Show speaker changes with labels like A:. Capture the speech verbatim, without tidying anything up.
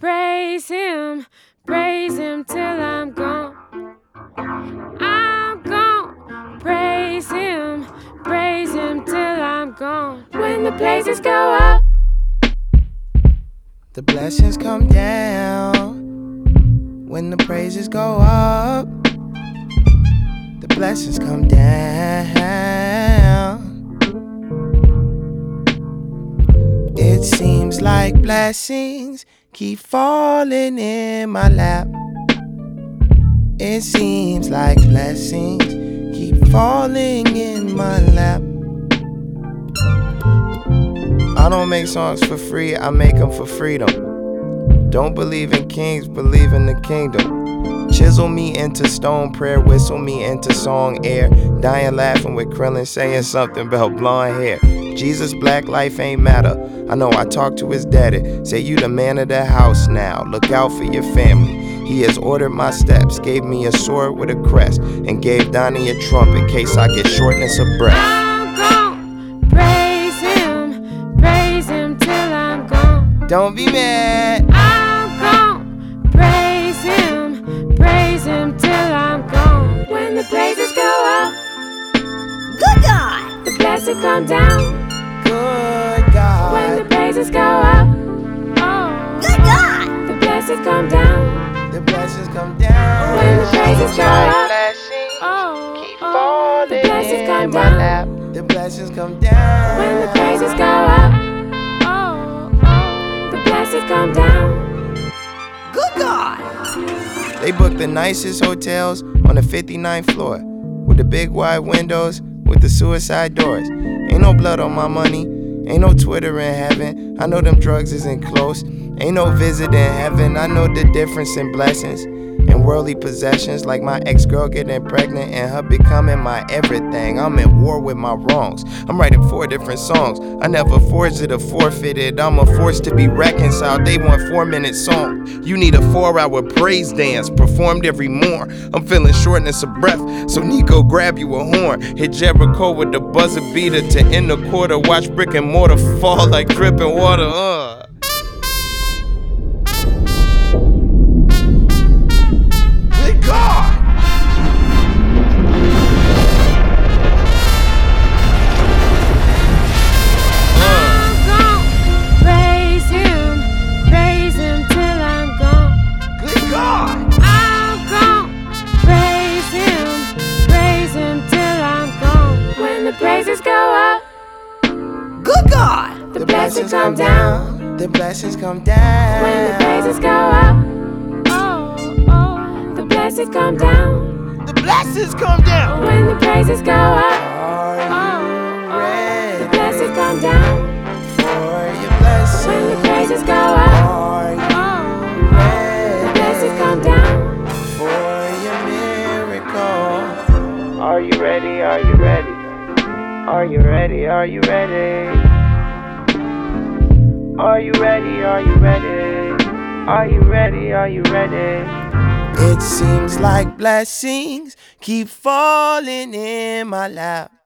A: praise him, praise him till I'm gone. I'm gone, praise him, praise him till I'm gone. When the praises go up,
B: the blessings come down. When the praises go up, the blessings come down. It seems like blessings keep falling in my lap. It seems like blessings keep falling in my lap. I don't make songs for free, I make them for freedom. Don't believe in kings, believe in the kingdom. Chisel me into stone, prayer whistle me into song air. Dying laughing with Krillin saying something about blonde hair. Jesus, black life ain't matter. I know I talked to his daddy. Say you the man of the house now. Look out for your family. He has ordered my steps, gave me a sword with a crest, and gave Donnie a trump in case I get shortness of breath.
A: I'm gone, praise him, praise him till I'm gone.
B: Don't be mad.
A: I'm gone, praise him, praise him till I'm gone. When the praises go up,
C: Good God!
A: the blessings come down.
B: Good
A: When
B: God.
A: the praises go up, oh,
C: Good God!
A: the blessings come down.
B: The blessings come down.
A: When the praises go
B: Like
A: up,
B: blessings
A: oh,
B: keep
A: oh,
B: falling
A: the blessings come
B: in my
A: down.
B: lap. The blessings come down.
A: When the praises go up, oh, oh, the blessings come down.
C: Good God!
B: They booked the nicest hotels on the fifty-ninth floor, with the big wide windows, with the suicide doors. Ain't no blood on my money, ain't no Twitter in heaven. I know them drugs isn't close, ain't no visit in heaven. I know the difference in blessings and worldly possessions, like my ex-girl getting pregnant and her becoming my everything. I'm at war with my wrongs. I'm writing four different songs. I never forged it or forfeited. I'm a force to be reconciled. They want four-minute song. You need a four-hour praise dance performed every morn. I'm feeling shortness of breath, so Nico grab you a horn. Hit Jericho with the buzzer beater to end the quarter. Watch brick and mortar fall like dripping water. Uh. Good God!
A: I'm gone, praise him, praise him till I'm gone.
B: Good God!
A: I'm gone, praise him, praise him till I'm gone. When the praises go up,
C: Good God!
A: the blessings come down.
B: The blessings come down.
A: When the praises go up, oh, oh, the blessings come down.
B: The blessings come down.
A: When the praises go up,
B: Are
A: oh,
B: you
A: oh,
B: ready
A: the blessings come down.
B: for your blessing?
A: When the praises go up,
B: Are you
A: oh, oh, the blessings come down.
B: for your miracle? Are you ready? Are you ready? Are you ready? Are you ready? Are you ready? Are you ready? Are you ready? Are you ready? It seems like blessings keep falling in my lap.